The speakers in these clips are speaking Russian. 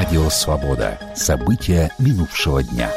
Радио «Свобода». События минувшего дня.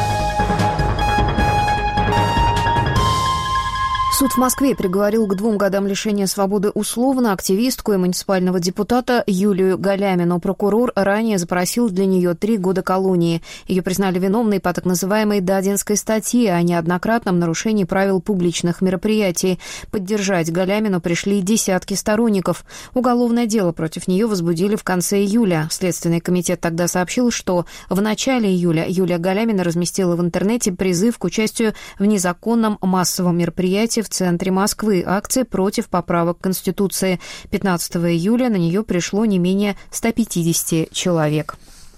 Суд в Москве приговорил к 2 годам лишения свободы условно активистку и муниципального депутата Юлию Галямину. Прокурор ранее запросил для нее 3 года колонии. Ее признали виновной по так называемой Дадинской статье о неоднократном нарушении правил публичных мероприятий. Поддержать Галямину пришли десятки сторонников. Уголовное дело против нее возбудили в конце июля. Следственный комитет тогда сообщил, что в начале июля Юлия Галямина разместила в интернете призыв к участию в незаконном массовом мероприятии в центре Москвы, акции против поправок к Конституции. 15 июля на нее пришло не менее 150 человек.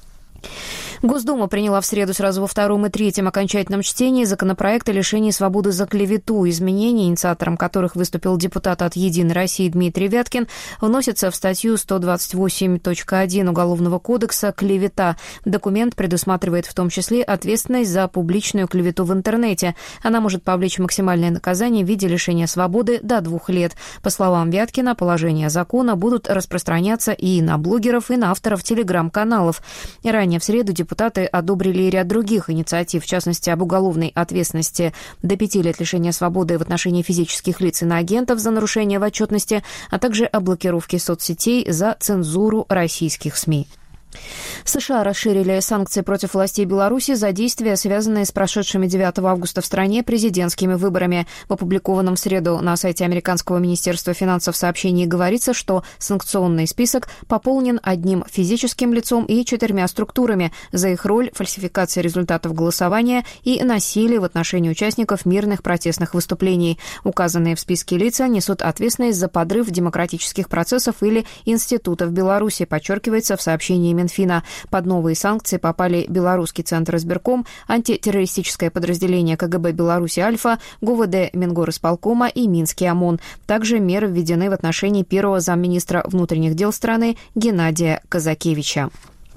Госдума приняла в среду сразу во втором и третьем окончательном чтении законопроект о лишении свободы за клевету. Изменения, инициатором которых выступил депутат от «Единой России» Дмитрий Вяткин, вносятся в статью 128.1 Уголовного кодекса «Клевета». Документ предусматривает в том числе ответственность за публичную клевету в интернете. Она может повлечь максимальное наказание в виде лишения свободы до 2 лет. По словам Вяткина, положения закона будут распространяться и на блогеров, и на авторов телеграм-каналов. Ранее в среду депутаты одобрили и ряд других инициатив, в частности, об уголовной ответственности до 5 лет лишения свободы в отношении физических лиц и иноагентов за нарушение в отчетности, а также о блокировке соцсетей за цензуру российских СМИ. США расширили санкции против властей Беларуси за действия, связанные с прошедшими 9 августа в стране президентскими выборами. В опубликованном в среду на сайте Американского министерства финансов сообщении говорится, что санкционный список пополнен 1 физическим лицом и 4 структурами за их роль, фальсификация результатов голосования и насилие в отношении участников мирных протестных выступлений. Указанные в списке лица несут ответственность за подрыв демократических процессов или институтов Беларуси, подчеркивается в сообщении Минфина. Под новые санкции попали Белорусский центр избирком, антитеррористическое подразделение КГБ Беларуси «Альфа», ГУВД Мингорисполкома и Минский ОМОН. Также меры введены в отношении первого замминистра внутренних дел страны Геннадия Казакевича.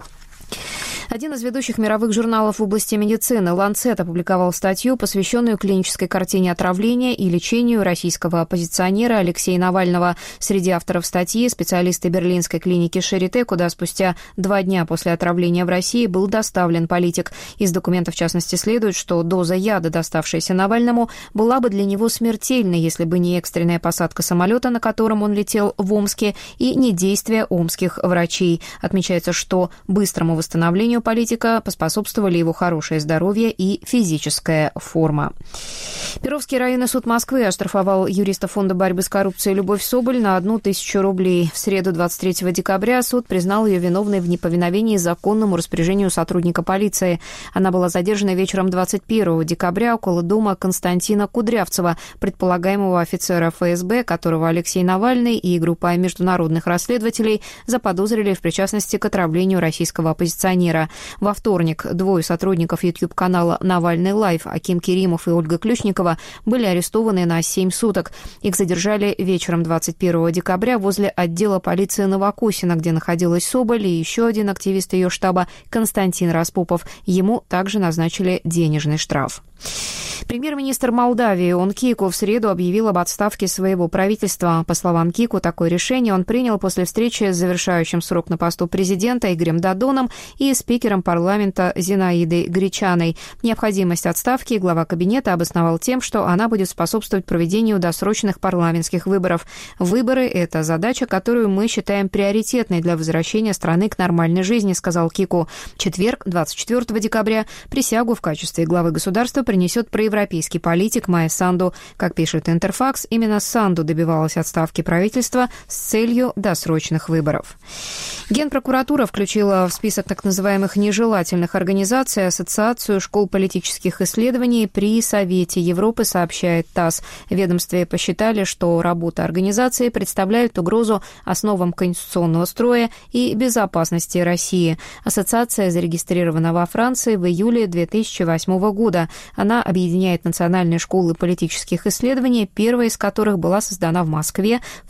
Один из ведущих мировых журналов в области медицины «Ланцет» опубликовал статью, посвященную клинической картине отравления и лечению российского оппозиционера Алексея Навального. Среди авторов статьи специалисты берлинской клиники Шарите, куда спустя 2 дня после отравления в России был доставлен политик. Из документов, в частности, следует, что доза яда, доставшаяся Навальному, была бы для него смертельной, если бы не экстренная посадка самолета, на котором он летел в Омске, и не действия омских врачей. Отмечается, что быстрому восстановлению политика поспособствовали его хорошее здоровье и физическая форма. Перовский районный суд Москвы оштрафовал юриста Фонда борьбы с коррупцией Любовь Соболь на 1000 рублей. В среду 23 декабря суд признал ее виновной в неповиновении законному распоряжению сотрудника полиции. Она была задержана вечером 21 декабря около дома Константина Кудрявцева, предполагаемого офицера ФСБ, которого Алексей Навальный и группа международных расследователей заподозрили в причастности к отравлению российского оппозиционера. Во вторник 2 сотрудников YouTube-канала «Навальный Лайв» Аким Керимов и Ольга Ключникова были арестованы на 7 суток. Их задержали вечером 21 декабря возле отдела полиции Новокосино, где находилась Соболь и еще один активист ее штаба Константин Распопов. Ему также назначили денежный штраф. Премьер-министр Молдавии Он Кику в среду объявил об отставке своего правительства. По словам Кику, такое решение он принял после встречи с завершающим срок на посту президента Игорем Додоном и спикером парламента Зинаидой Гречаной. Необходимость отставки глава кабинета обосновал тем, что она будет способствовать проведению досрочных парламентских выборов. Выборы – это задача, которую мы считаем приоритетной для возвращения страны к нормальной жизни, сказал Кику. В четверг, 24 декабря, присягу в качестве главы государства принесет проевропейский политик Майя Санду. Как пишет Интерфакс, именно Санду добивалась отставки правительства с целью досрочных выборов. Генпрокуратура включила в список так называемых нежелательных организаций Ассоциацию школ политических исследований при Совете Европы, сообщает ТАСС. В ведомстве посчитали, что работа организации представляет угрозу основам конституционного строя и безопасности России. Ассоциация зарегистрирована во Франции в июле 2008 года. Она объединяет национальные школы политических исследований, первая из которых была создана в Москве в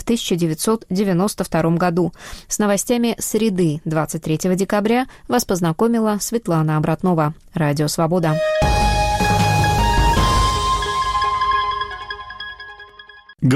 1992 году. С новостями среды 23 декабря вас познакомила Светлана Обратнова. Радио «Свобода».